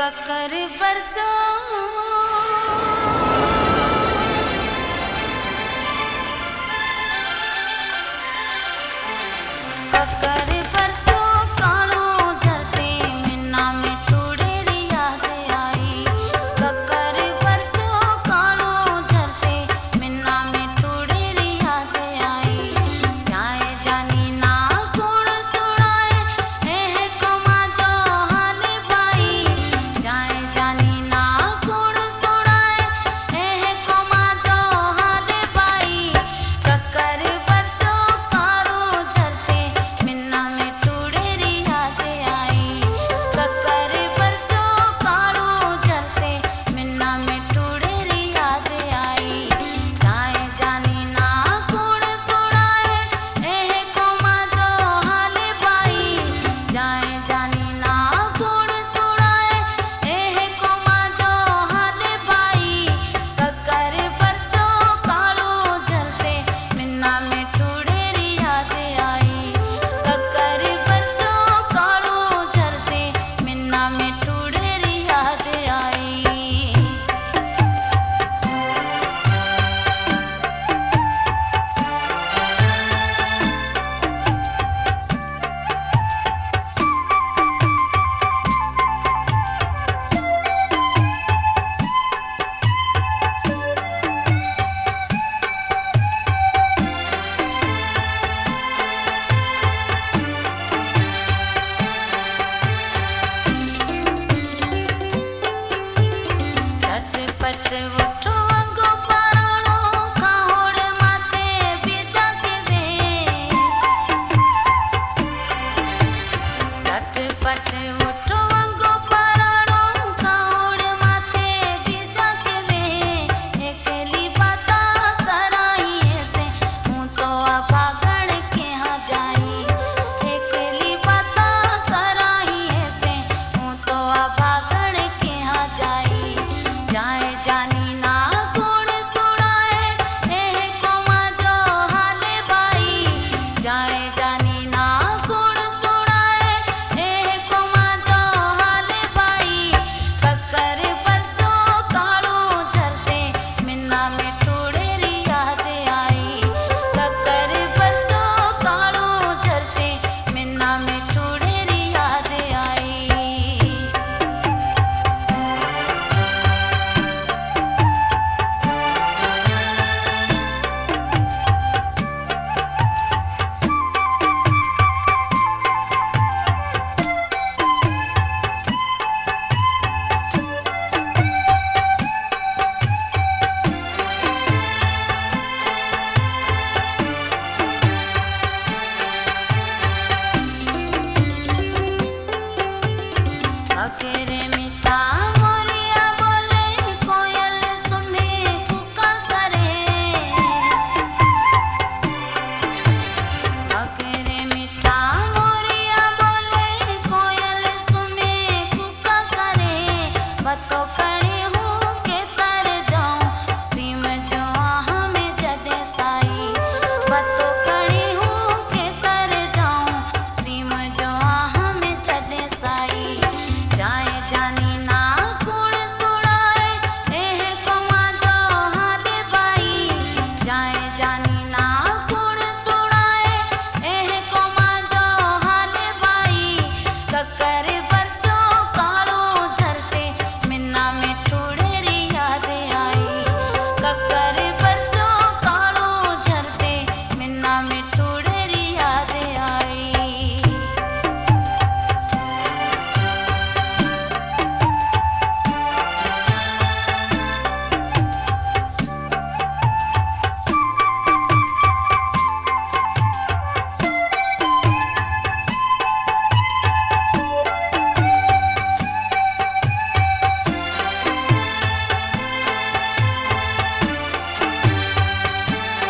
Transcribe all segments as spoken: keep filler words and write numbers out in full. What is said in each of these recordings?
ककर बरसों ककर बरसों कालों धरते मिन्ना में टूडेरी याद आई। ककर बरसों कालों धरते मिन्ना में टूडेरी याद आई। जाए जानी ना सुन सुनाए है कमा जो हाल भाई। जाए जानी ना सुन सुनाए है कमा जो हाल भाई। ककर बरसों कालों धरते मिन्ना में टूडेरी याद आई। ककर बरसों कालों धरते मिन्ना में टूडेरी याद आई। जाए जानी ना सुन सुनाए है कमा जो हाल भाई। जाए जानी ना सुन सुनाए है कमा जो हाल भाई। ककर बरसों कालों धरते मिन्ना में टूडेरी याद आई। ककर बरसों कालों धरते मिन्ना में टूडेरी याद आई। झटपट उठो अंगो पाराणो खाओड़ माते बीजा के वे। झटपट उठो अंगो पाराणो खाओड़ माते बीजा के वे। एकली बाता कराई से हूँ तो अभागण के हाँ जाई। एकली बाता कराई से हूँ तो अभागण के हाँ जाई। जाए जानी ना सुन सुनाए है कमा जो हाल भाई। जाए जानी ना सुन सुनाए है कमा जो हाल भाई। ककर बरसों कालों धरते मिन्ना में टूडेरी याद आई। ककर बरसों कालों धरते मिन्ना में टूडेरी याद आई। अकेरे मिठा मोरिया बोले कोयल सुने कुका करे। अकेरे मिठा मोरिया बोले कोयल सुने कुका करे। बतो कड़ी हूँ के तर जाऊँ सीम जो हमें जदे साई। बतो कड़ी हूँ के तर जाऊँ सीम जो हमें जदे साई। जाए जानी ना सुन सुनाए है कमा जो हाल भाई। जाए जानी ना सुन सुनाए है कमा जो हाल भाई। ककर बरसों कालों धरते मिन्ना में टूडेरी याद आई। ककर बरसों कालों धरते मिन्ना में टूडेरी याद आई।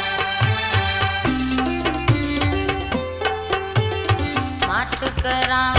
माठ करा